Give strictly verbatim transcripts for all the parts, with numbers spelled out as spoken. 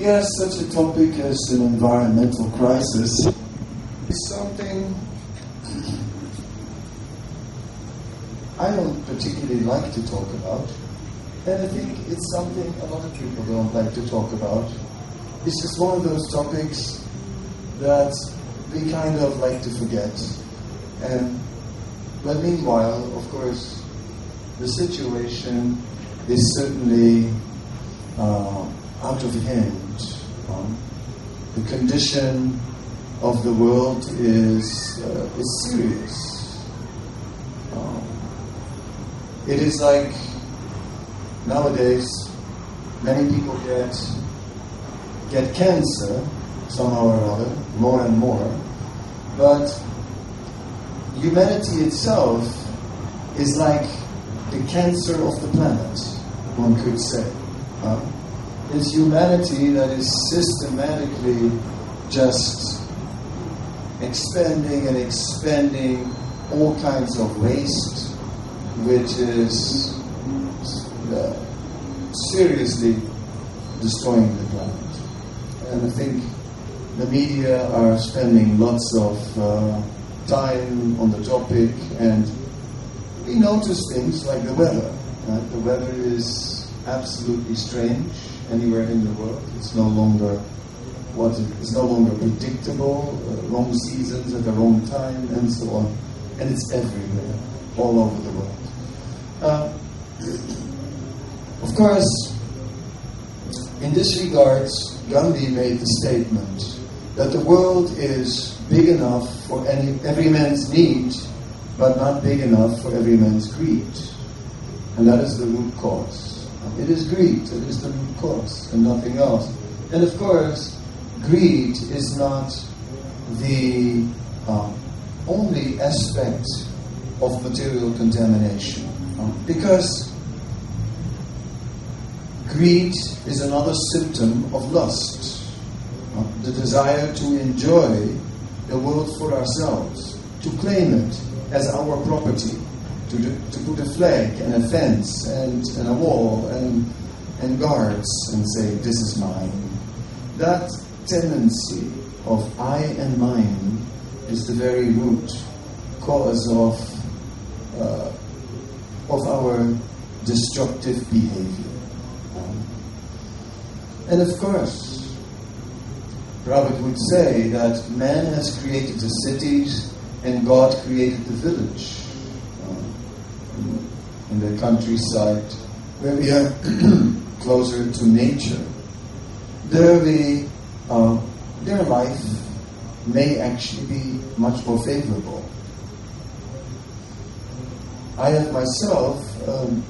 Yes, such a topic as an environmental crisis is something I don't particularly like to talk about, and I think it's something a lot of people don't like to talk about. It's just one of those topics that we kind of like to forget. And but meanwhile, of course, the situation is certainly uh, out of hand. Um, the condition of the world is uh, is serious. Um, it is like nowadays many people get get cancer somehow or other, more and more, but humanity itself is like the cancer of the planet, one could say. Uh, it's humanity that is systematically just expanding and expanding all kinds of waste, which is uh, seriously destroying the planet. And I think the media are spending lots of uh, time on the topic, and we notice things like the weather. Right? The weather is absolutely strange anywhere in the world. It's no longer what it, it's no longer predictable. Uh, wrong seasons at the wrong time, and so on. And it's everywhere, all over the world. Uh, of course, in this regard, Gandhi made the statement that the world is big enough for any, every man's need, but not big enough for every man's greed. And that is the root cause. It is greed, it is the root cause, and nothing else. And of course, greed is not the um, only aspect of material contamination. Um, because greed is another symptom of lust. Uh, the desire to enjoy the world for ourselves, to claim it as our property, to, do, to put a flag and a fence and, and a wall and, and guards and say, this is mine. That tendency of I and mine is the very root cause of, uh, of our destructive behavior. Um, and of course, Prabhupada would say that man has created the cities and God created the village. Um, in the countryside, where we are closer to nature, there we, uh, their life may actually be much more favorable. I have myself um,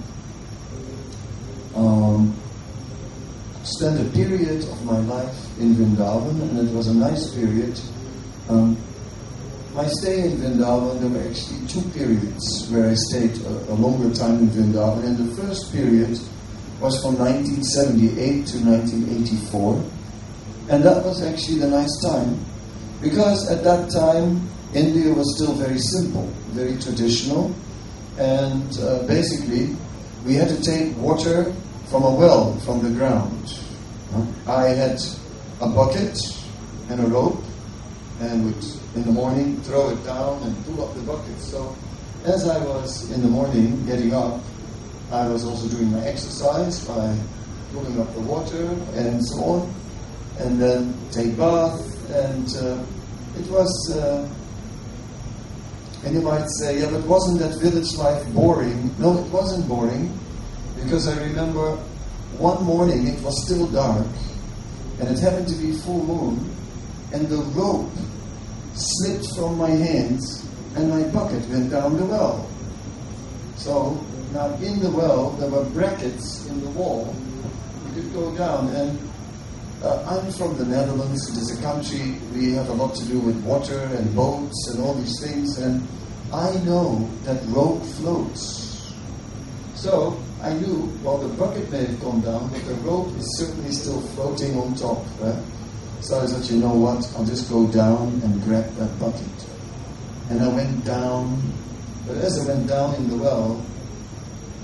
um, spent a period of my life in Vrindavan, and it was a nice period. Um, my stay in Vrindavan, there were actually two periods where I stayed a, a longer time in Vrindavan, and the first period was from nineteen seventy-eight to nineteen eighty-four, and that was actually the nice time, because at that time India was still very simple, very traditional, and uh, basically we had to take water from a well, from the ground. I had a bucket and a rope, and would in the morning throw it down and pull up the bucket. So as I was in the morning getting up, I was also doing my exercise by pulling up the water and so on, and then take bath, and uh, it was, uh, and you might say, yeah, but wasn't that village life boring? No, it wasn't boring, because I remember one morning it was still dark, and it happened to be full moon, and the rope slipped from my hands, and my bucket went down the well. So now in the well there were brackets in the wall. You could go down, and uh, I'm from the Netherlands. It is a country we have a lot to do with water and boats and all these things, and I know that rope floats. So I knew, well, the bucket may have gone down, but the rope is certainly still floating on top. Right? So I said, you know what, I'll just go down and grab that bucket. And I went down, but as I went down in the well,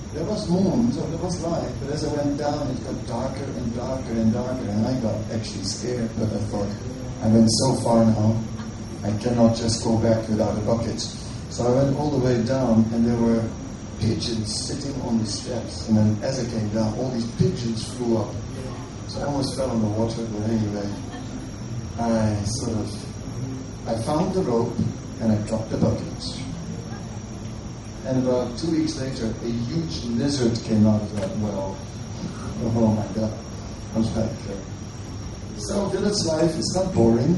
there was moon, so there was light, but as I went down, it got darker and darker and darker, and I got actually scared, but I thought, I went so far now, I cannot just go back without a bucket. So I went all the way down, and there were pigeons sitting on the steps, and then as I came down, all these pigeons flew up. So I almost fell in the water, but anyway, I sort of, I found the rope, and I dropped the bucket. And about two weeks later, a huge lizard came out of that well. Oh my God. I was like, uh, so village life is not boring.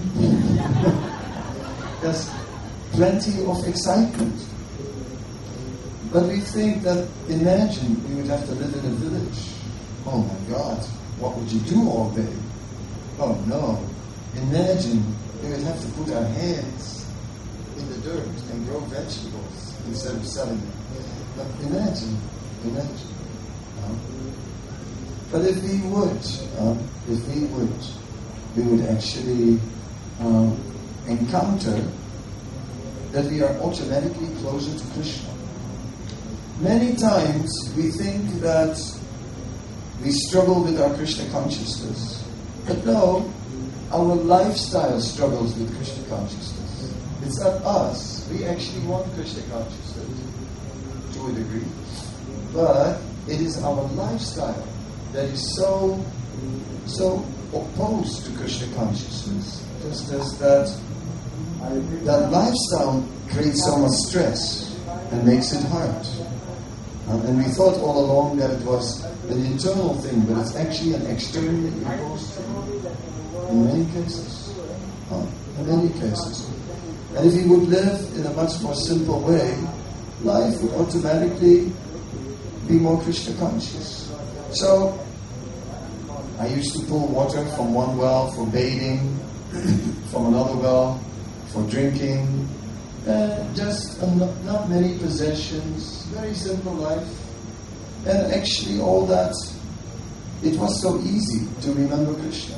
There's plenty of excitement. But we think that, imagine we would have to live in a village. Oh my God, what would you do all day? Oh no. Imagine we would have to put our hands in the dirt and grow vegetables instead of selling them. But imagine, imagine. Uh, but if we would, uh, if we would, we would actually uh, encounter that we are automatically closer to Krishna. Many times we think that we struggle with our Krishna consciousness. But no, our lifestyle struggles with Krishna consciousness. It's not us. We actually want Krishna consciousness to a degree. But it is our lifestyle that is so, so opposed to Krishna consciousness. Just as that, that lifestyle creates so much stress and makes it hard. Um, and we thought all along that it was an internal thing, but it's actually an externally imposed thing. In many cases. Um, in many cases. And if we would live in a much more simple way, life would automatically be more Krishna conscious. So, I used to pull water from one well for bathing, from another well for drinking, and just uh, not, not many possessions, very simple life. And actually all that, it was so easy to remember Krishna.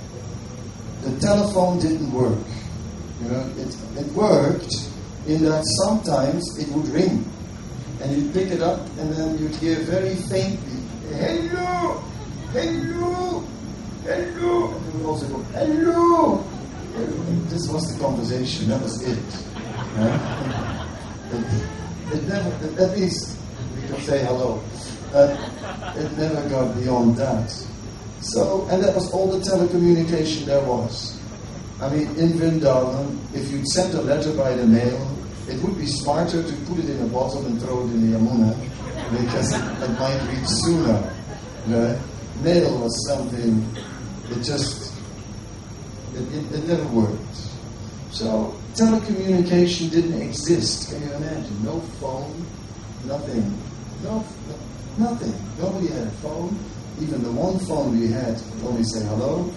The telephone didn't work. You know, it, it worked in that sometimes it would ring. And you'd pick it up and then you'd hear very faintly, hello, hello, hello. And you would also go, hello. And this was the conversation, that was it. Right? It, it never, at least we could say hello. But it never got beyond that. So, and that was all the telecommunication there was. I mean, in Vrindavan, if you'd sent a letter by the mail, it would be smarter to put it in a bottle and throw it in the Yamuna, because it, it might reach sooner. Right? Mail was something, it just, it, it, it never worked. So, telecommunication didn't exist. Can you imagine? No phone, nothing. No, no nothing. Nobody had a phone. Even the one phone we had could only say hello.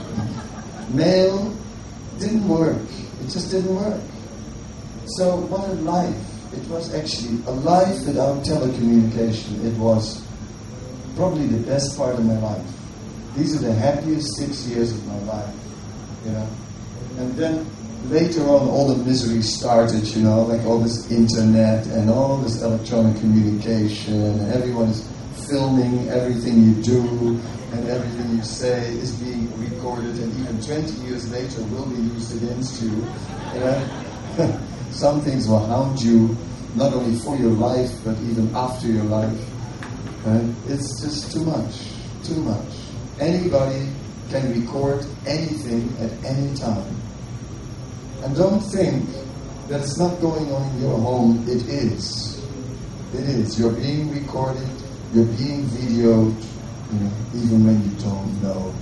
Mail didn't work. It just didn't work. So what a life. It was actually a life without telecommunication. It was probably the best part of my life. These are the happiest six years of my life. You know. And then later on all the misery started, you know, like all this internet and all this electronic communication, and everyone is filming everything you do, and everything you say is being recorded, and even twenty years later will be used against you. You know? Some things will hound you, not only for your life, but even after your life. And it's just too much, too much. Anybody can record anything at any time. And don't think that it's not going on in your home. It is. It is. You're being recorded. You're being videoed, you know, even when you don't know.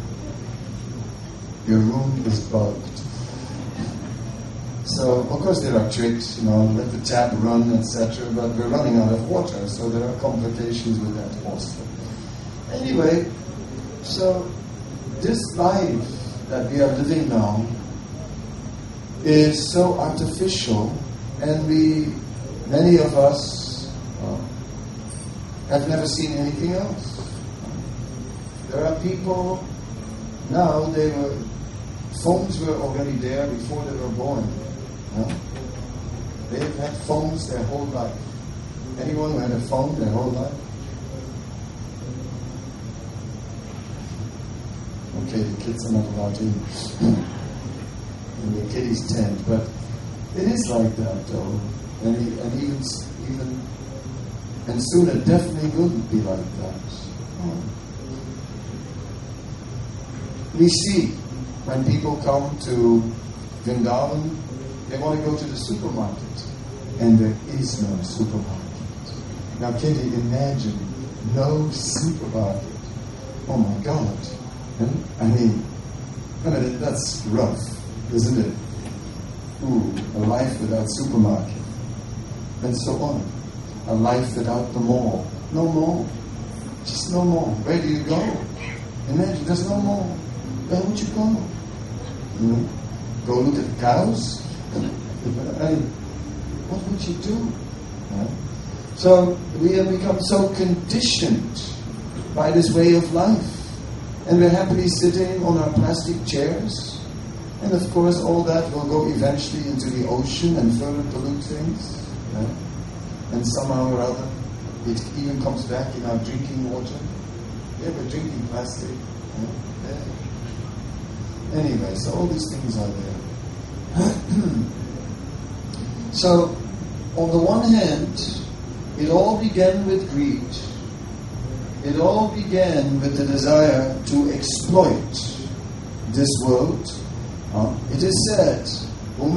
Your room is bugged. So, of course, there are tricks, you know, let the tap run, et cetera. But we're running out of water, so there are complications with that also. Anyway, so this life that we are living now is so artificial, and we, many of us, uh, have never seen anything else. There are people now, they were, phones were already there before they were born. Huh? They've had phones their whole life. Anyone who had a phone their whole life? Okay, the kids are not allowed in, in the kiddies' tent, but it is like that, though. And, and even, even, and soon it definitely wouldn't be like that. Oh. We see when people come to Vrindavan, they want to go to the supermarket, and there is no supermarket. Now, can you imagine no supermarket? Oh my God! I mean, I mean that's rough, isn't it? Ooh, a life without supermarket, and so on. A life without the mall. No mall. Just no more. Where do you go? Imagine, there's no more. Where would you go? Hmm? Go look at the cows? I mean, what would you do? Yeah. So we have become so conditioned by this way of life. And we're happily sitting on our plastic chairs. And of course all that will go eventually into the ocean and further pollute things. Yeah. And somehow or other, it even comes back in our drinking water. Yeah, we're drinking plastic. Yeah. Yeah. Anyway, so all these things are there. So, on the one hand, it all began with greed. It all began with the desire to exploit this world. Uh, it is said, in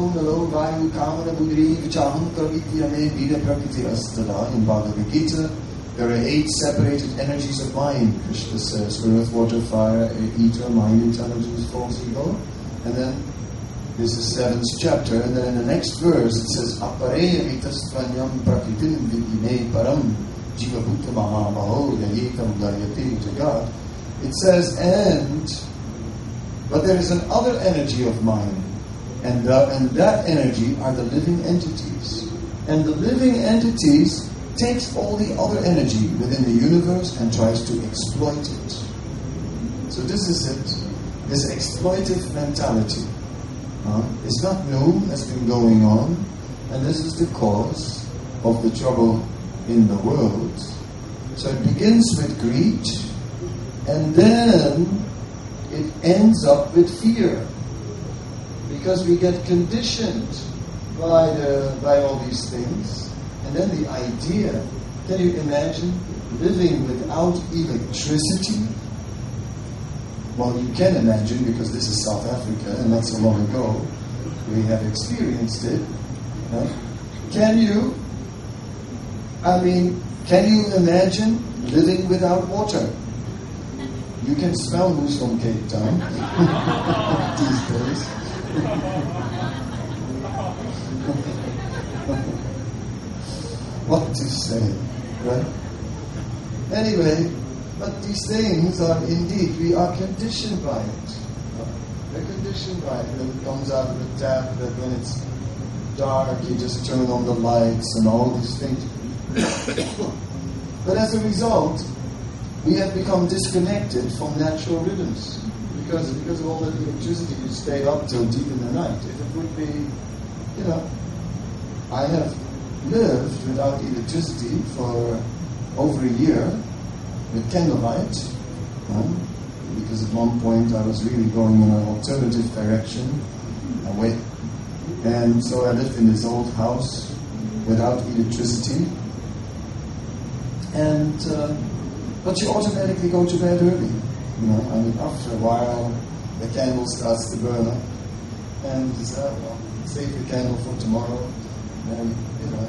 Bhagavad Gita, there are eight separated energies of mind. Krishna says, earth, water, fire, ether, mind, intelligence, false ego. And then, this is the seventh chapter, and then in the next verse it says, Apareya itastvanyam prakritim vidime param jivabhuta mahamaho yayekam dayate to God. It says, and, but there is another energy of mind, and, the, and that energy are the living entities. And the living entities takes all the other energy within the universe and tries to exploit it. So this is it, this exploitive mentality. Uh, it's not new, it's been going on, and this is the cause of the trouble in the world. So it begins with greed, and then it ends up with fear, because we get conditioned by the by all these things, and then the idea. Can you imagine living without electricity? Well, you can imagine, because this is South Africa, and not so long ago, we have experienced it. Right? Can you, I mean, can you imagine living without water? You can smell who's from Cape Town these days. What to say, right? Anyway, but these things are indeed, we are conditioned by it. We're conditioned by it. When it comes out of the tap, that when it's dark, you just turn on the lights and all these things. But as a result, we have become disconnected from natural rhythms. Because, because of all the electricity, you stay up till deep in the night. If it would be, you know, I have lived without electricity for over a year, with candlelight, um, because at one point I was really going in an alternative direction, away. And so I lived in this old house without electricity. And uh, but you automatically go to bed early. You know, I mean, after a while, the candle starts to burn up, and you say, oh, well, save the candle for tomorrow, and you know.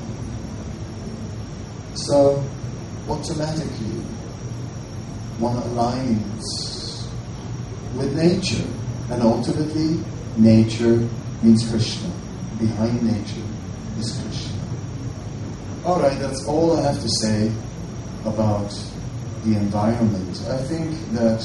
So automatically, one aligns with nature, and ultimately, nature means Krishna. Behind nature is Krishna. All right, that's all I have to say about the environment. I think that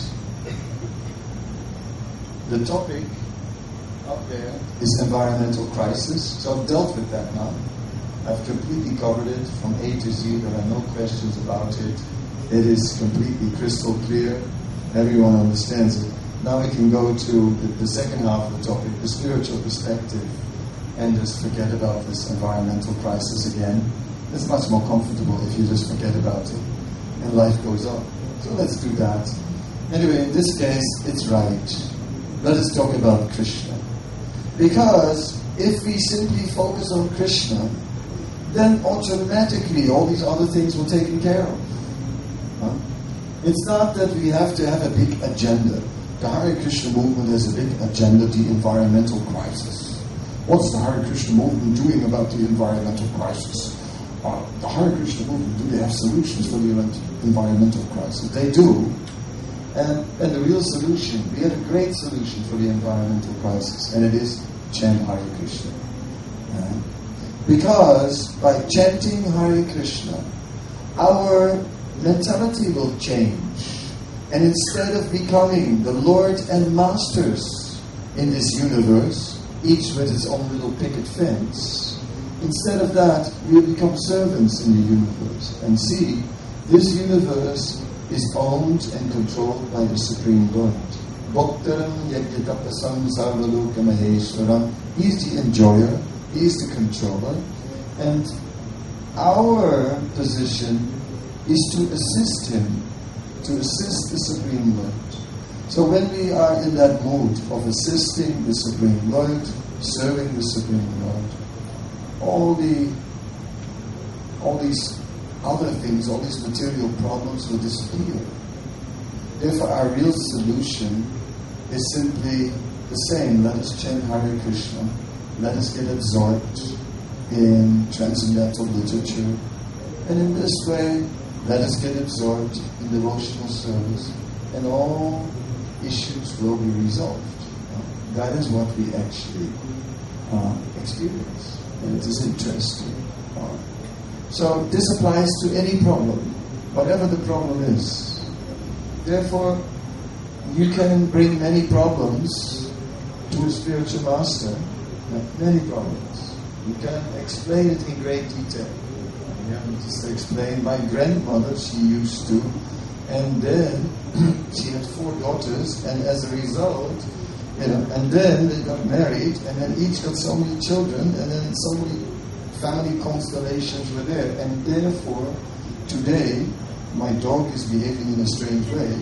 the topic up there is environmental crisis. So I've dealt with that now. I've completely covered it from A to Z. There are no questions about it. It is completely crystal clear. Everyone understands it. Now we can go to the, the second half of the topic, the spiritual perspective, and just forget about this environmental crisis again. It's much more comfortable if you just forget about it, and life goes on. So let's do that. Anyway, in this case, it's right. Let us talk about Krishna. Because if we simply focus on Krishna, then automatically all these other things will be taken care of. Huh? It's not that we have to have a big agenda. The Hare Krishna movement has a big agenda, the environmental crisis. What's the Hare Krishna movement doing about the environmental crisis? Uh, the Hare Krishna movement, do they have solutions for the environmental crisis? They do. And, and the real solution, we have a great solution for the environmental crisis, and it is chant Hare Krishna. Uh, because by chanting Hare Krishna, our mentality will change. And instead of becoming the Lord and Masters in this universe, each with its own little picket fence, instead of that, we will become servants in the universe. And see, this universe is owned and controlled by the Supreme Lord. Bhaktaram Yagyatapasam Sarvaloka Maheshwaram. He is the enjoyer, he is the controller, and our position is to assist him, to assist the Supreme Lord. So when we are in that mood of assisting the Supreme Lord, serving the Supreme Lord, all the all these other things, all these material problems will disappear. Therefore, our real solution is simply the same. Let us chant Hare Krishna. Let us get absorbed in transcendental literature. And in this way, let us get absorbed in devotional service. And all issues will be resolved. That is what we actually uh, experience. And it is interesting. Uh, So this applies to any problem, whatever the problem is. Therefore, you can bring many problems to a spiritual master, many problems. You can explain it in great detail. You have to explain, my grandmother, she used to, and then she had four daughters, and as a result, you know, and then they got married, and then each got so many children, and then so many family constellations were there, and therefore, today, my dog is behaving in a strange way.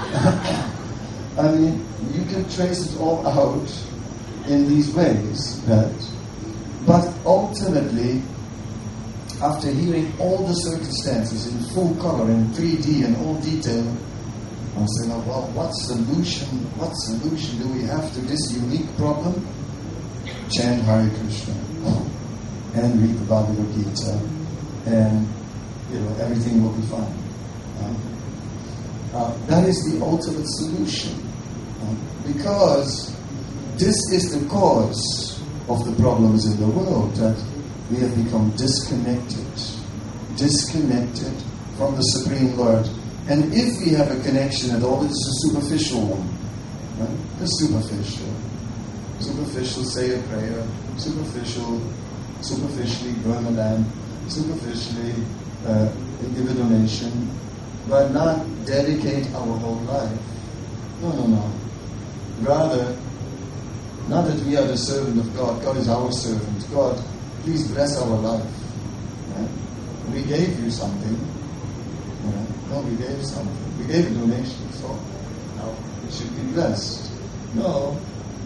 I mean, you can trace it all out in these ways, but, but ultimately, after hearing all the circumstances in full color, in three D and all detail, I said, oh, well, what solution, what solution do we have to this unique problem? Chant Hare Krishna. And read the Bhagavad Gita, and you know everything will be fine. Uh, uh, that is the ultimate solution, uh, because this is the cause of the problems in the world, that we have become disconnected, disconnected from the Supreme Lord. And if we have a connection at all, it's a superficial one, right? The superficial, superficial say a prayer, superficial. Superficially burn a lamp, superficially uh, give a donation, but not dedicate our whole life. No, no, no. Rather, not that we are the servant of God, God is our servant. God, please bless our life. Right? We gave you something. You know? No, we gave something. We gave a donation, so now it should be blessed. No.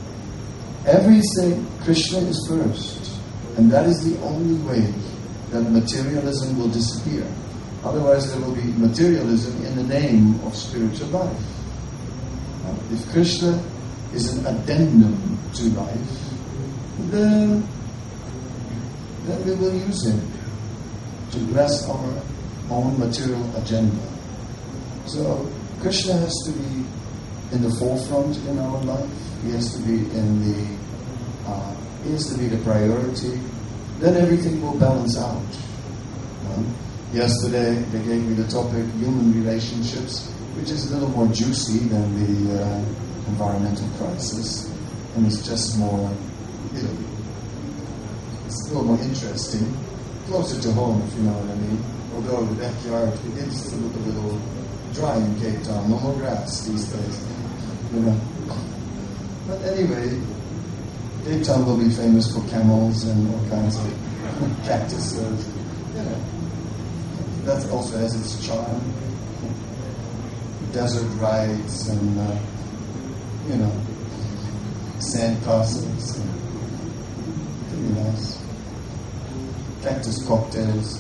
Everything, Krishna is first. And that is the only way that materialism will disappear. Otherwise, there will be materialism in the name of spiritual life. Now, if Krishna is an addendum to life, then, then we will use him to bless our own material agenda. So, Krishna has to be in the forefront in our life. He has to be in the uh, He has to be the priority. Then everything will balance out. Um, yesterday they gave me the topic human relationships, which is a little more juicy than the uh, environmental crisis, and it's just more, you know, it's a little more interesting, closer to home, if you know what I mean. Although the backyard begins to look a little dry in Cape Town, no more grass these days, you know. But anyway, Cape Town will be famous for camels and all kinds of cactuses. You know, that also has its charm. desert rides and, uh, you know, sand castles. And pretty nice. Cactus cocktails.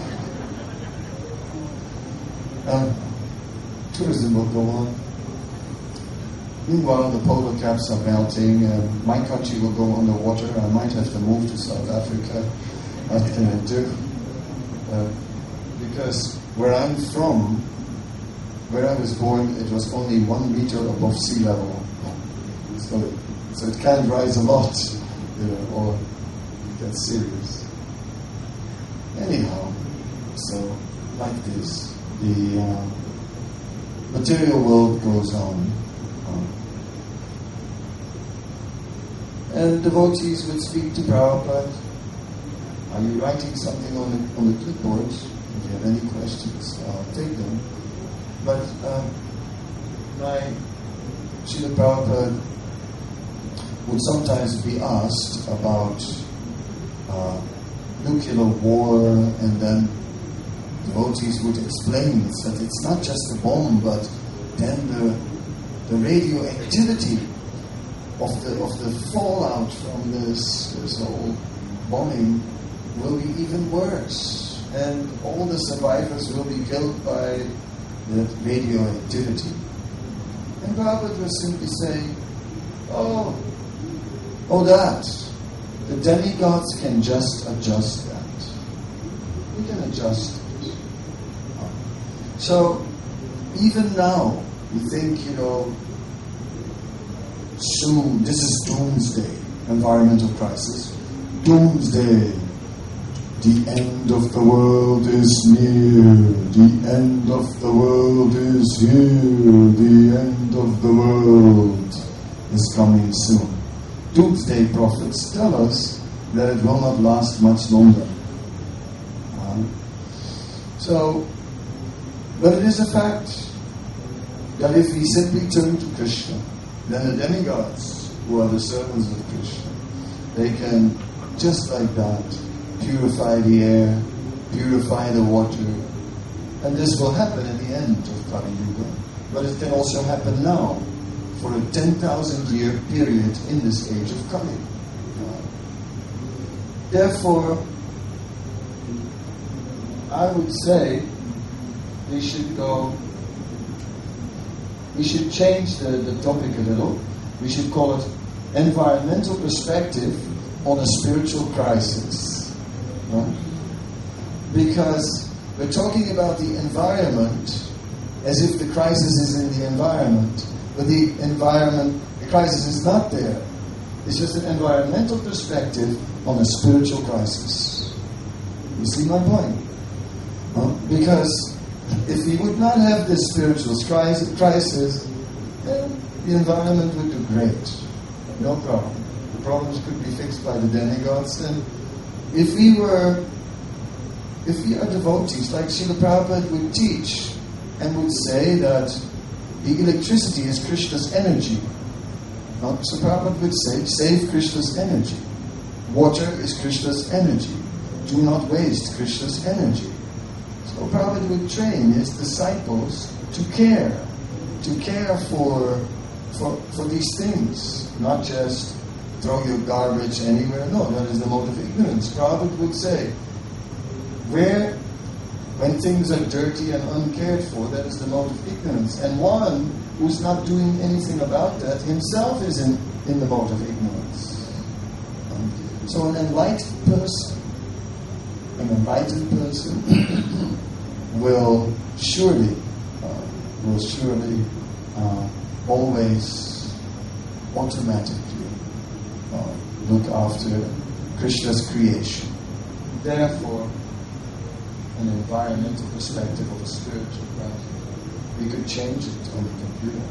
Um, tourism will go on. Meanwhile, the polar caps are melting. Uh, my country will go underwater. I might have to move to South Africa. What can I do? Uh, because where I'm from, where I was born, it was only one meter above sea level. So, so it can rise a lot, you know, or get serious. Anyhow, so like this, the uh, material world goes on. Um, and devotees would speak to Prabhupada. Are you writing something on the, on the clipboard? If you have any questions, I'll take them. But um, my Srila Prabhupada would sometimes be asked about uh, nuclear war, and then devotees would explain that it's not just a bomb, but then the the radioactivity of the of the fallout from this this whole bombing will be even worse, and all the survivors will be killed by the radioactivity. And Prabhupada would simply say, oh, oh that, the demigods can just adjust that. We can adjust it. So, even now, we think, you know, soon, this is doomsday, environmental crisis. Doomsday. The end of the world is near. The end of the world is here. The end of the world is coming soon. Doomsday prophets tell us that it will not last much longer. Um, so, but it is a fact that if we simply turn to Krishna, then the demigods, who are the servants of Krishna, they can, just like that, purify the air, purify the water, and this will happen at the end of Kali Yuga. But it can also happen now, for a ten thousand year period in this age of Kali. Therefore, I would say we should go, we should change the, the topic a little. We should call it environmental perspective on a spiritual crisis. Right? Because we're talking about the environment as if the crisis is in the environment. But the environment, the crisis is not there. It's just an environmental perspective on a spiritual crisis. You see my point? Huh? Because if we would not have this spiritual crisis, then the environment would do great. No problem. The problems could be fixed by the demigods. And if we were, if we are devotees, like Srila Prabhupada would teach and would say that the electricity is Krishna's energy. Now, so Prabhupada would say, save Krishna's energy. Water is Krishna's energy. Do not waste Krishna's energy. So Prabhupada would train his disciples to care, to care for, for, for these things, not just throw your garbage anywhere. No, that is the mode of ignorance. Prabhupada would say, where, when things are dirty and uncared for, that is the mode of ignorance. And one who's not doing anything about that himself is in, in the mode of ignorance. Um, so an enlightened person, an enlightened person will surely, uh, will surely uh, always automatically uh, look after Krishna's creation. Therefore, an environmental perspective of a spiritual crisis. We could change it on the computer.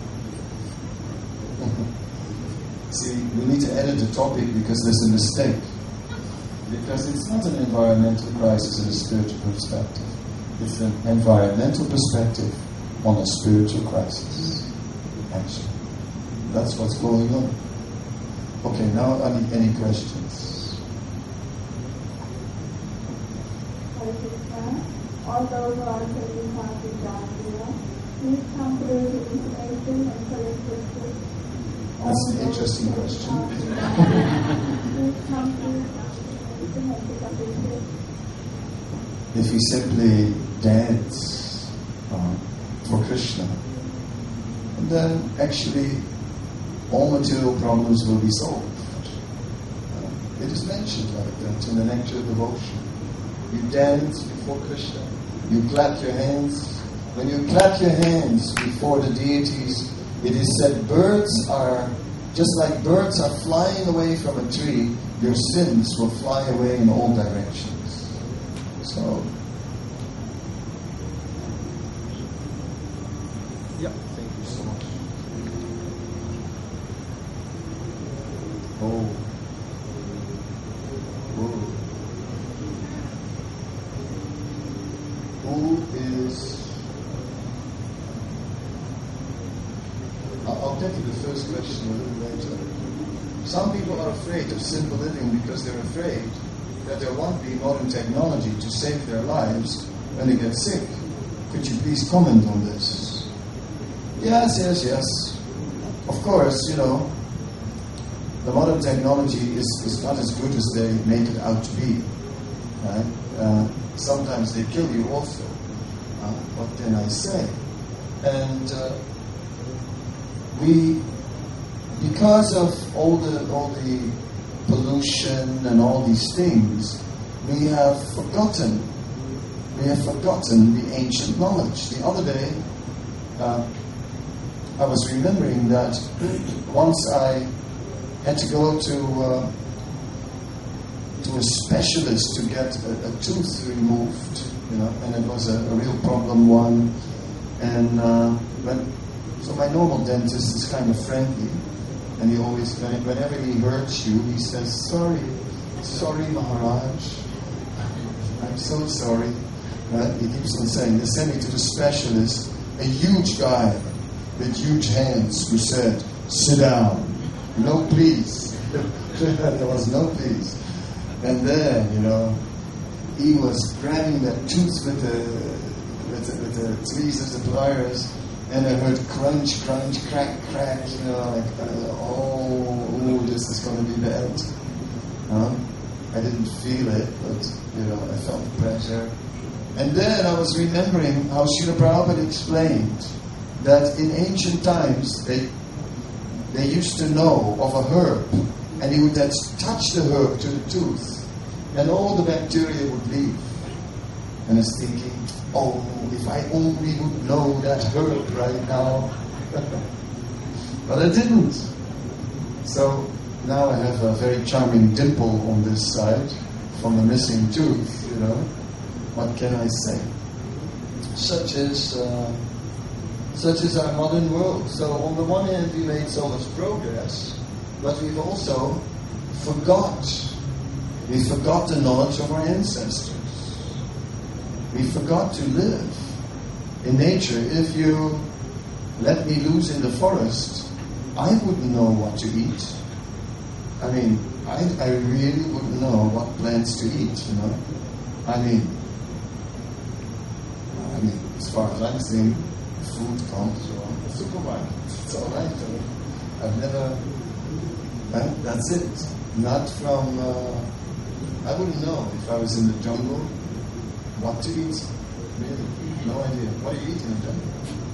See, we need to edit the topic because there's a mistake. Because it's not an environmental crisis in a spiritual perspective. It's an environmental perspective on a spiritual crisis. Actually. That's what's going on. Okay, now any, any questions? All those who are taking part in Jagya, That's an interesting question. If we simply dance uh, for Krishna, then actually all material problems will be solved. Uh, it is mentioned like that in the Nectar of Devotion. You dance before Krishna. You clap your hands. When you clap your hands before the deities, it is said birds are, just like birds are flying away from a tree, your sins will fly away in all directions. So, yeah, thank you so much. Oh. Whoa. Who is... I'll get to the first question a little later. Some people are afraid of simple living because they're afraid that there won't be modern technology to save their lives when they get sick. Could you please comment on this? Yes, yes, yes. Of course, you know, the modern technology is, is not as good as they make it out to be. Right? Uh, sometimes they kill you also. Uh, what can I say? And uh, we, because of all the all the pollution and all these things, we have forgotten. We have forgotten the ancient knowledge. The other day, uh, I was remembering that once I had to go to uh, to a specialist to get a, a tooth removed, you know, and it was a, a real problem one. And uh, when, so my normal dentist is kind of friendly, and he always, whenever he hurts you, he says, "Sorry, sorry, Maharaj, I'm so sorry." Right? He keeps on saying. They sent me to the specialist, a huge guy with huge hands, who said, "Sit down, no please." There was no please. And then, you know, he was grabbing that tooth with the with the, with the tweezers, the pliers, and I heard crunch, crunch, crack, crack. You know, like, uh, oh, oh, this is going to be bad. Huh? I didn't feel it, but you know, I felt the pressure. And then I was remembering how Srila Prabhupada explained that in ancient times they they used to know of a herb, and he would then touch the herb to the tooth, and all the bacteria would leave. And I was thinking, oh, if I only would know that herb right now. But I didn't. So now I have a very charming dimple on this side from the missing tooth, you know. What can I say? Such is, uh, such is our modern world. So on the one hand, we made so much progress, but we've also forgot. We forgot the knowledge of our ancestors. We forgot to live in nature. If you let me loose in the forest, I wouldn't know what to eat. I mean, I, I really wouldn't know what plants to eat, you know. I mean, I mean, as far as I'm saying, food comes from the supermarket. It's all right. I've never, right? That's it. Not from, uh, I wouldn't know if I was in the jungle what to eat. Really, no idea. What do you eat in the jungle?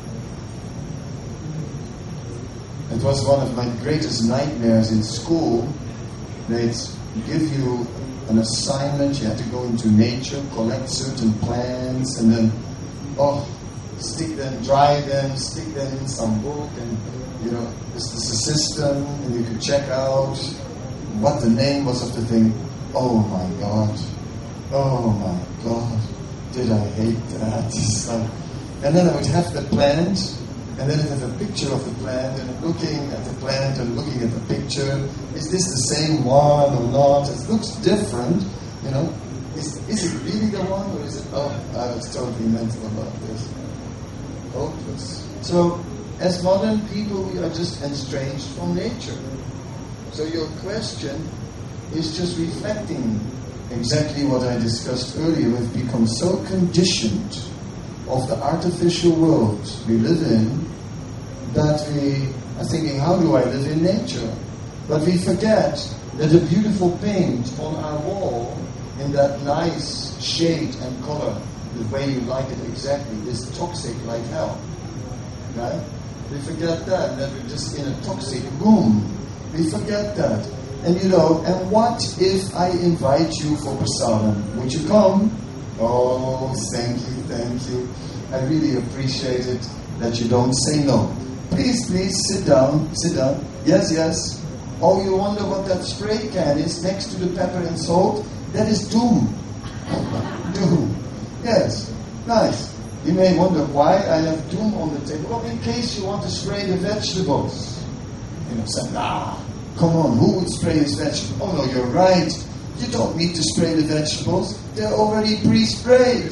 It was one of my greatest nightmares in school. They'd give you an assignment. You had to go into nature, collect certain plants, and then, oh, stick them, dry them, stick them in some book, and, you know, this is a system, and you could check out what the name was of the thing. Oh my God. Oh my God. Did I hate that? So, and then I would have the plant, and then I'd have a picture of the plant, and looking at the plant and looking at the picture. Is this the same one or not? It looks different, you know. Is, is it really the one, or is it, oh, I was totally mental about this. Hopeless. So, as modern people, we are just estranged from nature. So your question is just reflecting exactly what I discussed earlier. We've become so conditioned of the artificial world we live in that we are thinking, how do I live in nature? But we forget that a beautiful paint on our wall in that nice shade and color, the way you like it exactly, is toxic like hell. Right? We forget that, that we're just in a toxic room. We forget that. And you know, and what if I invite you for prasadam? Would you come? Oh, thank you, thank you. I really appreciate it that you don't say no. Please, please, sit down, sit down. Yes, yes. Oh, you wonder what that spray can is next to the pepper and salt? That is doom. Doom. Yes, nice. You may wonder why I have doom on the table. Well, in case you want to spray the vegetables. You know, say, nah, come on, who would spray his vegetables? Oh, no, you're right. You don't need to spray the vegetables. They're already pre-sprayed.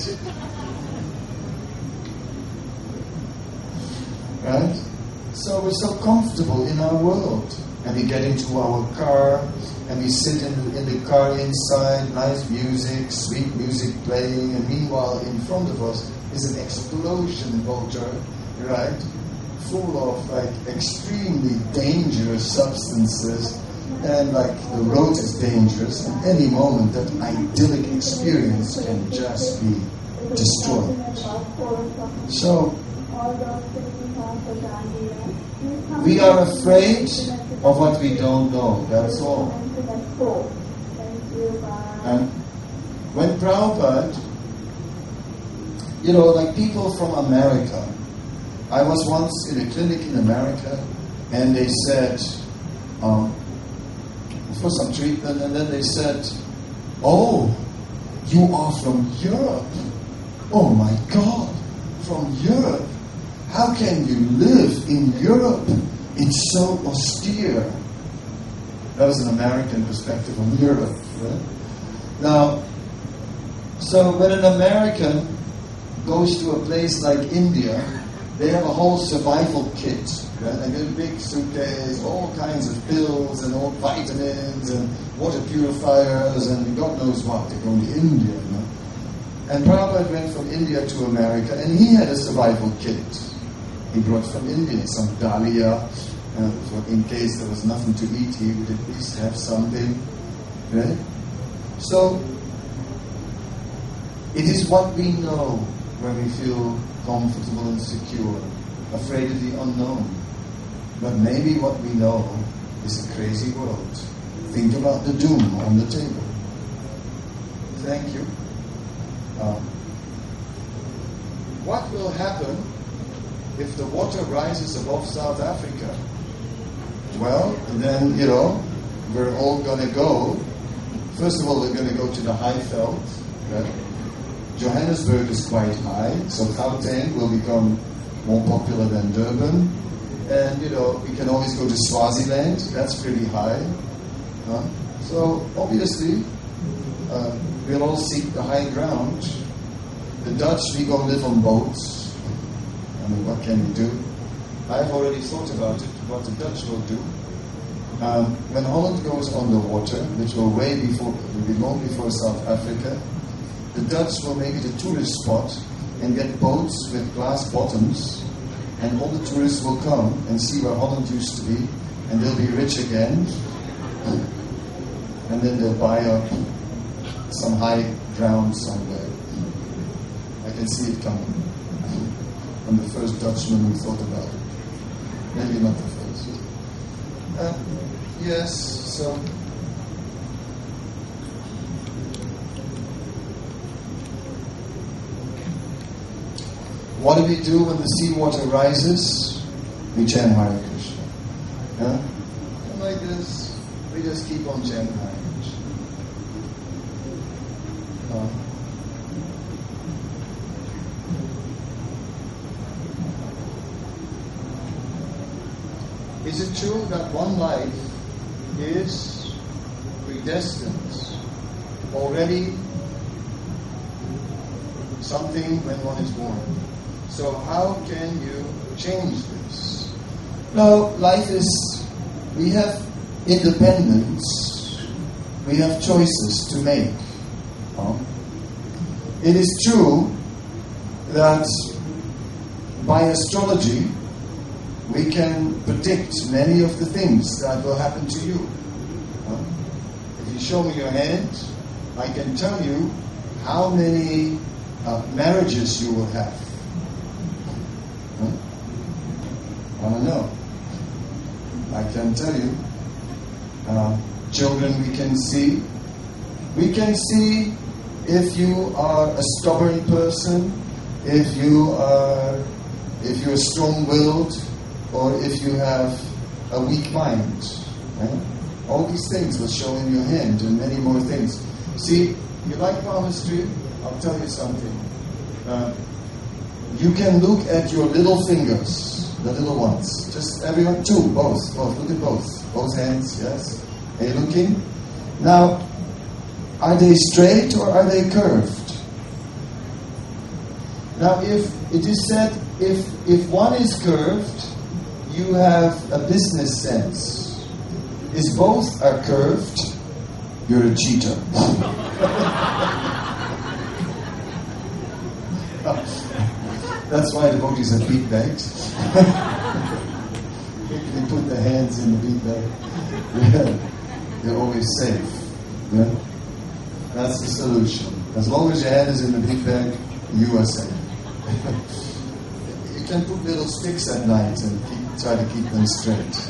Right? So we're so comfortable in our world. And we get into our car, and we sit in the, in the car inside, nice music, sweet music playing, and meanwhile in front of us is an explosion motor, right? Full of like extremely dangerous substances, and like the road is dangerous, and any moment that idyllic experience can just be destroyed. So we are afraid of what we don't know, that's all. And when Prabhupada, you know, like people from America, I was once in a clinic in America, and they said, um, for some treatment, and then they said, oh, you are from Europe. Oh my God, from Europe. How can you live in Europe? It's so austere. That was an American perspective on Europe. Right? Now, so when an American goes to a place like India, they have a whole survival kit. Right? They get a big suitcase, all kinds of pills and all vitamins and water purifiers and God knows what. They're going to India. You know? And Prabhupada went from India to America, and he had a survival kit. He brought from India some dahlia, uh, for in case there was nothing to eat, he would at least have something. Right? So, it is what we know where we feel comfortable and secure, afraid of the unknown. But maybe what we know is a crazy world. Think about the doom on the table. Thank you. Uh, what will happen if the water rises above South Africa? Well, then, you know, we're all going to go. First of all, we're going to go to the Highveld. Right? Johannesburg is quite high, so Gauteng will become more popular than Durban. And, you know, we can always go to Swaziland. That's pretty high. Huh? So, obviously, uh, we'll all seek the high ground. The Dutch, we go live on boats. I mean, what can we do? I've already thought about it, what the Dutch will do. Um, when Holland goes underwater, which will way before, will be long before South Africa, the Dutch will make it a tourist spot and get boats with glass bottoms, and all the tourists will come and see where Holland used to be, and they'll be rich again, and then they'll buy up some high ground somewhere. I can see it coming. I'm the first Dutchman who thought about it. Maybe not the first. Uh, yes, so... What do we do when the seawater rises? We chant Hare Krishna. Yeah? And like this, we just keep on chanting Hare Krishna. Uh, Is it true that one life is predestined, already something when one is born? So how can you change this? No, life is, we have independence, we have choices to make. Huh? It is true that by astrology we can predict many of the things that will happen to you. Huh? If you show me your hand, I can tell you how many uh, marriages you will have. Huh? I don't know. I can tell you. Uh, children we can see. We can see if you are a stubborn person, if you are, if you're strong-willed, or if you have a weak mind. Right? All these things will show in your hand, and many more things. See, you like palmistry? I'll tell you something. Uh, you can look at your little fingers, the little ones. Just everyone, two, both, both. Look at both, both hands. Yes. Are you looking? Now, are they straight or are they curved? Now, if it is said, if if one is curved, you have a business sense. If both are curved, you're a cheater. That's why the devotees have bead bags. They put their hands in the bead bag. They're always safe. Yeah? That's the solution. As long as your hand is in the bead bag, you are safe. You can put little sticks at night and keep, try to keep them straight.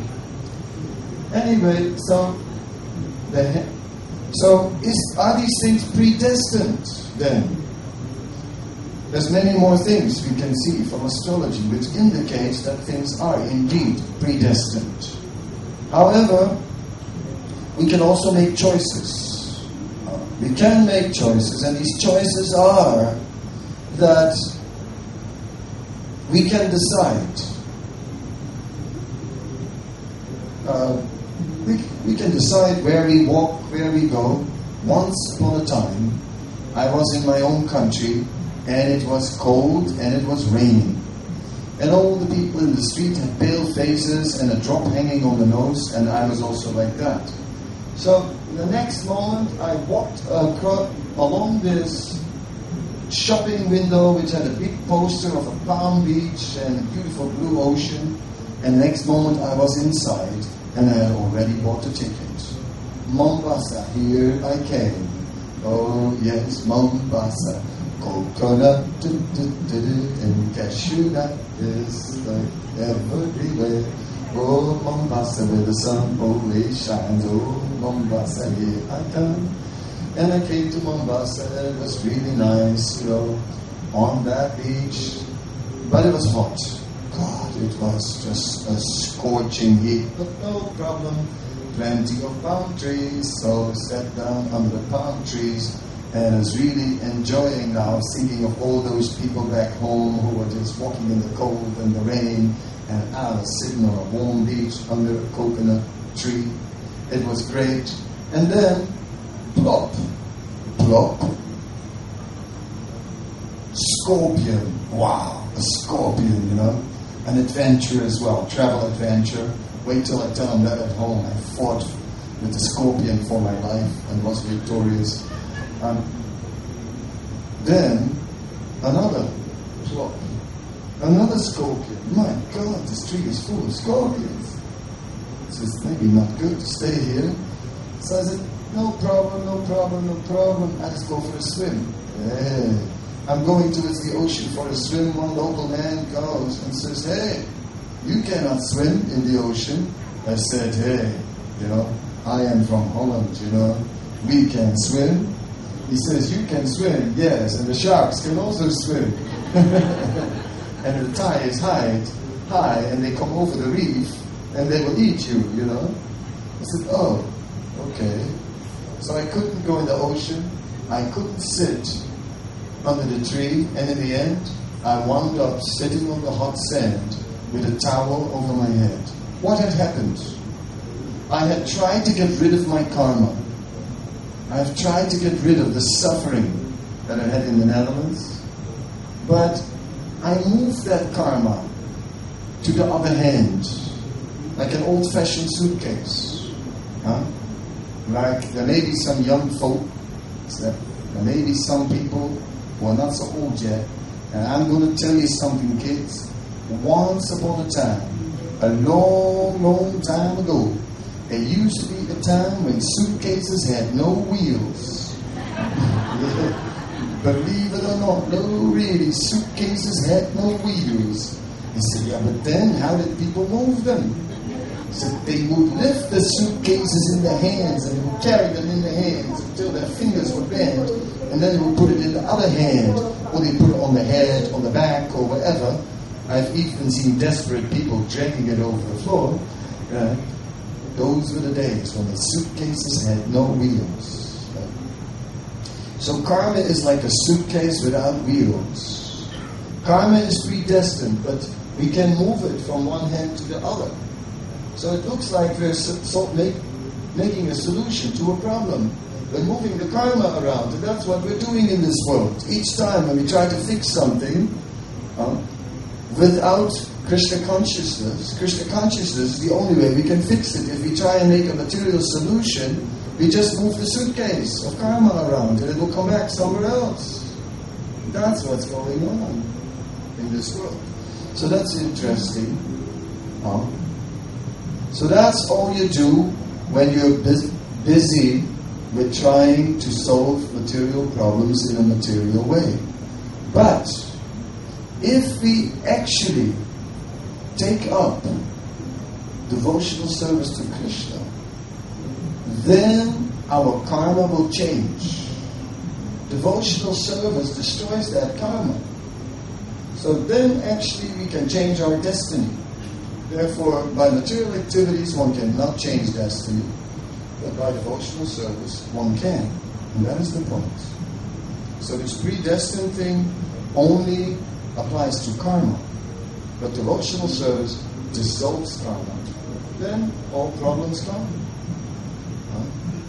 Anyway, so the so is are these things predestined then? There's many more things we can see from astrology which indicates that things are indeed predestined. However, we can also make choices. We can make choices, and these choices are that we can decide. Uh, we, we can decide where we walk, where we go. Once upon a time, I was in my own country, and it was cold, and it was raining. And all the people in the street had pale faces and a drop hanging on the nose, and I was also like that. So, the next moment, I walked across, along this shopping window which had a big poster of a palm beach and a beautiful blue ocean. And the next moment, I was inside, and I had already bought a ticket. Mombasa, here I came. Oh, yes, Mombasa. Coconut and cashew nut is like everywhere. Oh, Mombasa, where the sun always shines. Oh, Mombasa, here I come. And I came to Mombasa, and it was really nice, you know, on that beach. But it was hot. God, it was just a scorching heat. But no problem. Plenty of palm trees. So I sat down under the palm trees. And I was really enjoying now, thinking of all those people back home who were just walking in the cold and the rain. And I was sitting on a warm beach under a coconut tree. It was great. And then, plop, plop, scorpion. Wow, a scorpion, you know. An adventure as well, travel adventure. Wait till I tell them that at home. I fought with the scorpion for my life and was victorious. Um, then, another plop. Another scorpion. My God, this tree is full of scorpions. This is maybe not good to stay here. So I said, no problem, no problem, no problem. I just go for a swim. Hey, I'm going towards the ocean for a swim. One local man goes and says, hey, you cannot swim in the ocean. I said, hey, you know, I am from Holland, you know. We can swim. He says, you can swim, yes, and the sharks can also swim. And the tide is high, high, and they come over the reef, and they will eat you, you know. I said, oh, okay. So I couldn't go in the ocean. I couldn't sit under the tree, and in the end, I wound up sitting on the hot sand with a towel over my head. What had happened? I had tried to get rid of my karma. I have tried to get rid of the suffering that I had in the Netherlands, but I moved that karma to the other hand, like an old-fashioned suitcase. Huh? Like there may be some young folk, there may be some people who are not so old yet, And I'm going to tell you something, kids. Once upon a time, a long, long time ago, there used to be a time when suitcases had no wheels. Believe it or not, no, really, suitcases had no wheels. He said, yeah, but then how did people move them? He said, they would lift the suitcases in their hands and they would carry them in their hands until their fingers were bent, and then they would put it in the other hand, or they put it on the head, on the back, or whatever. I've even seen desperate people dragging it over the floor. Right? Those were the days when the suitcases had no wheels. Right? So karma is like a suitcase without wheels. Karma is predestined, but we can move it from one hand to the other. So it looks like we're so make, making a solution to a problem. We're moving the karma around, and that's what we're doing in this world. Each time when we try to fix something, uh, without Krishna consciousness, Krishna consciousness is the only way we can fix it. If we try and make a material solution, we just move the suitcase of karma around, and it will come back somewhere else. That's what's going on in this world. So that's interesting. Uh, so that's all you do when you're bus- busy with trying to solve material problems in a material way. But if we actually take up devotional service to Krishna, then our karma will change. Devotional service destroys that karma. So then actually we can change our destiny. Therefore, by material activities one cannot change destiny. But by devotional service, one can. And that is the point. So this predestined thing only applies to karma. But devotional service dissolves karma. Then all problems come. Huh?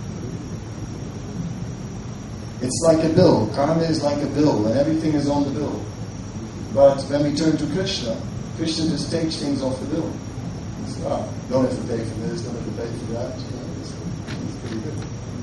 It's like a bill. Karma is like a bill, and everything is on the bill. But when we turn to Krishna, Krishna just takes things off the bill. So, ah, don't have to pay for this, don't have to pay for that. It's pretty good.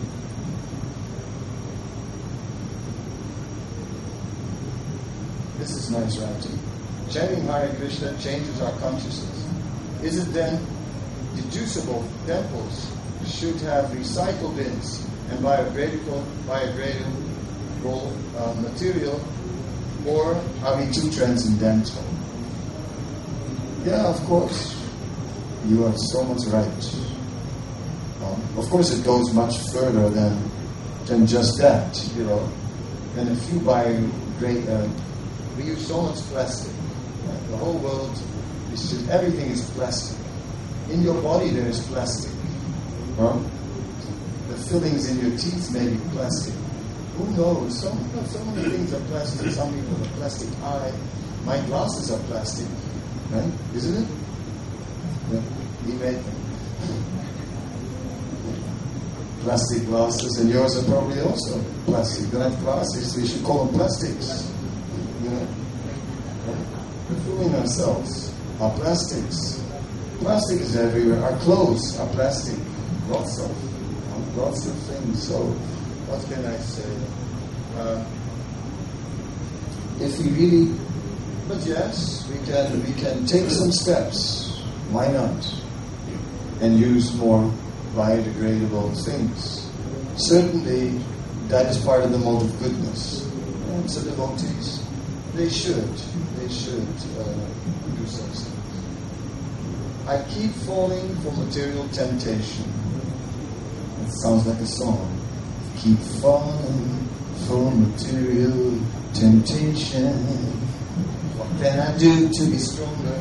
This is nice writing. Chanting Hare Krishna changes our consciousness. Is it then deducible temples should have recycle bins and biodegradable, biodegradable uh, material, or are we too transcendental? Yeah, of course. You are so much right. Um, of course, it goes much further than than just that. You know, and if you buy great, uh, we use so much plastic. Right? The whole world is just everything is plastic. In your body, there is plastic. Huh? The fillings in your teeth may be plastic. Who knows? So, so many things are plastic. Some people have a plastic eye. My glasses are plastic. Right? Isn't it? Yeah. He made them. Plastic glasses, and yours are probably also plastic. You don't have glasses, we should call them plastics. You know? We're fooling ourselves. Our plastics. Plastic is everywhere. Our clothes are plastic. Lots of, lots of things. So, what can I say? Uh, if we really, but yes, we can. We can take some steps. Why not? And use more biodegradable things. Certainly, that is part of the mode of goodness. And so devotees, they should, they should uh, do such things. I keep falling for material temptation. It sounds like a song. Keep falling for material temptation. What can I do to be stronger?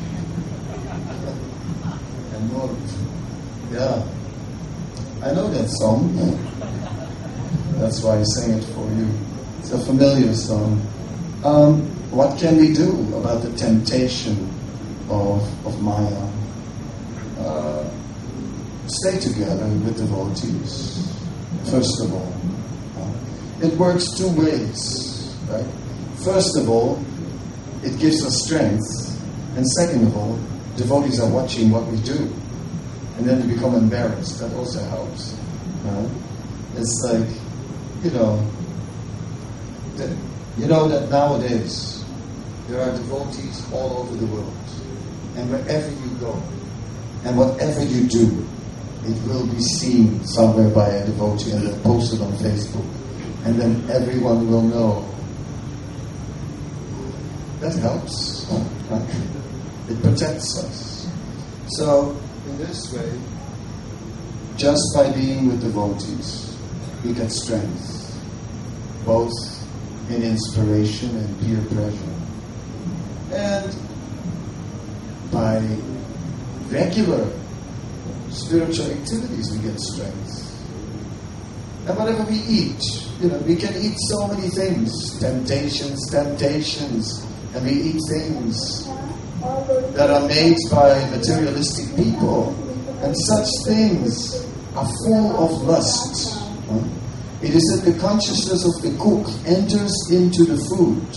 And more. Yeah. I know that song. That's why I sang it for you. It's a familiar song. Um, what can we do about the temptation of, of Maya? Uh, stay together with devotees, first of all. Uh, it works two ways, right? First of all, it gives us strength. And second of all, devotees are watching what we do. And then they become embarrassed. That also helps. Right? It's like, you know, that, you know that nowadays there are devotees all over the world. And wherever you go, and whatever you do, it will be seen somewhere by a devotee and they'll post it on Facebook. And then everyone will know. That helps. It protects us. So, in this way, just by being with devotees, we get strength, both in inspiration and peer pressure. And by regular spiritual activities, we get strength. And whatever we eat, you know, we can eat so many things, temptations, temptations, and we eat things that are made by materialistic people. And such things are full of lust. Huh? It is that the consciousness of the cook enters into the food.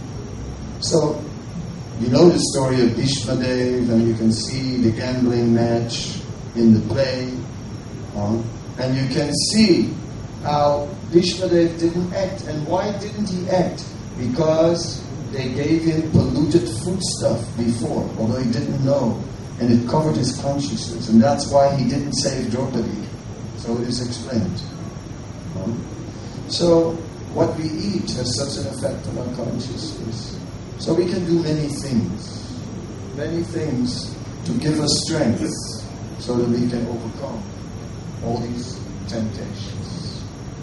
So, you know the story of Bhishma Dev, and you can see the gambling match in the play. Huh? And you can see how Bhishma Dev didn't act. And why didn't he act? Because they gave him polluted foodstuff before, although he didn't know. And it covered his consciousness. And that's why he didn't save Draupadi. So it is explained. Huh? So what we eat has such an effect on our consciousness. So we can do many things. Many things to give us strength so that we can overcome all these temptations.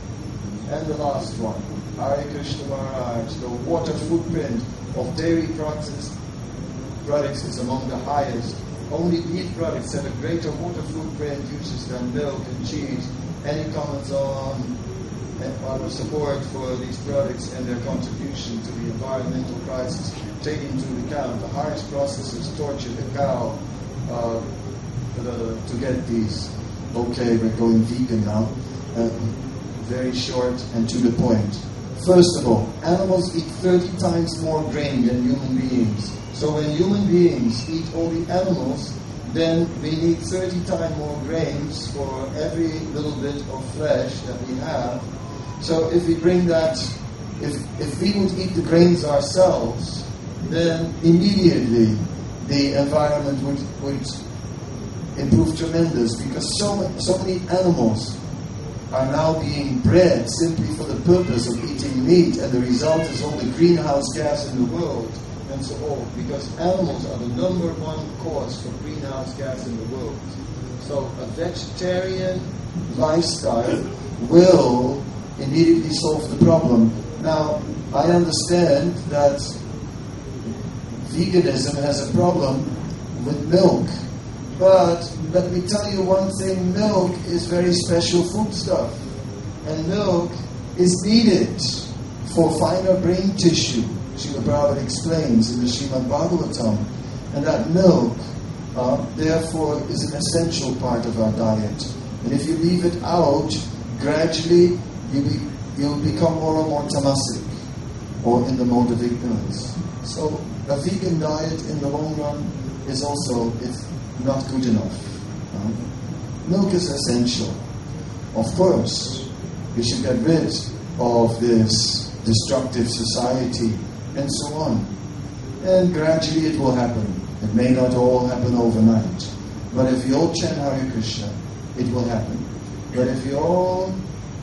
And the last one, Hare Krishna Maharaj, the water footprint of dairy products, products is among the highest. Only beef products have a greater water footprint uses than milk and cheese. Any comments on and our support for these products and their contribution to the environmental crisis, taking into account the harsh processes, torture the cow uh, to get these. Okay, we're going vegan now. Uh, very short and to the point. First of all, animals eat thirty times more grain than human beings. So when human beings eat all the animals, then we need thirty times more grains for every little bit of flesh that we have. So if we bring that, if if we would eat the grains ourselves, then immediately the environment would, would improve tremendous, because so, so many animals are now being bred simply for the purpose of eating meat, and the result is all the greenhouse gas in the world, and so on, because animals are the number one cause for greenhouse gas in the world. So a vegetarian lifestyle will immediately solve the problem. Now, I understand that veganism has a problem with milk. But let me tell you one thing, milk is very special foodstuff. And milk is needed for finer brain tissue, Srila Prabhupada explains in the Srimad Bhagavatam. And that milk, uh, therefore, is an essential part of our diet. And if you leave it out, gradually you be, you'll become more and more tamasic, or in the mode of ignorance. So a vegan diet in the long run is also it's not good enough. Uh, milk is essential. Of course, we should get rid of this destructive society and so on. And gradually it will happen. It may not all happen overnight. But if we all chant Hare Krishna, it will happen. But if we all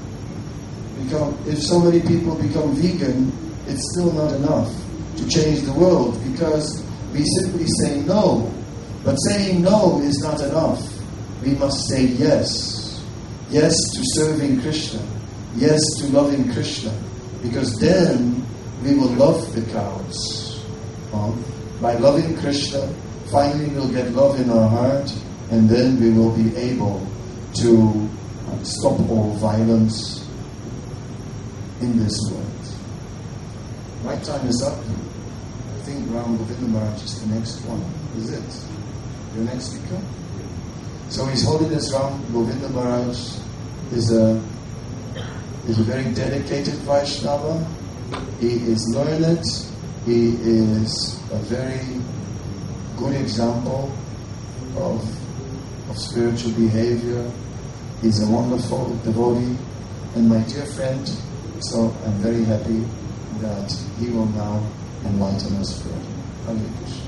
become, if so many people become vegan, it's still not enough to change the world, because we simply say no. But saying no is not enough. We must say yes. Yes to serving Krishna. Yes to loving Krishna. Because then we will love the cows. Um, by loving Krishna, finally we'll get love in our heart, and then we will be able to uh, stop all violence in this world. My time is up. I think Ram Govinda Maharaj is the next one. Is it? Your next speaker? So His Holiness Ram Govinda Maharaj is a is a very dedicated Vaishnava. He is learned. He is a very good example of of spiritual behavior. He's a wonderful devotee and my dear friend. So I'm very happy that he will now enlighten us further. Hare Krishna.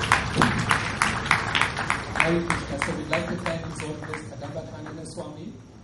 Hare Krishna. So we'd like to thank His Holiness Kadamba Kanana Swami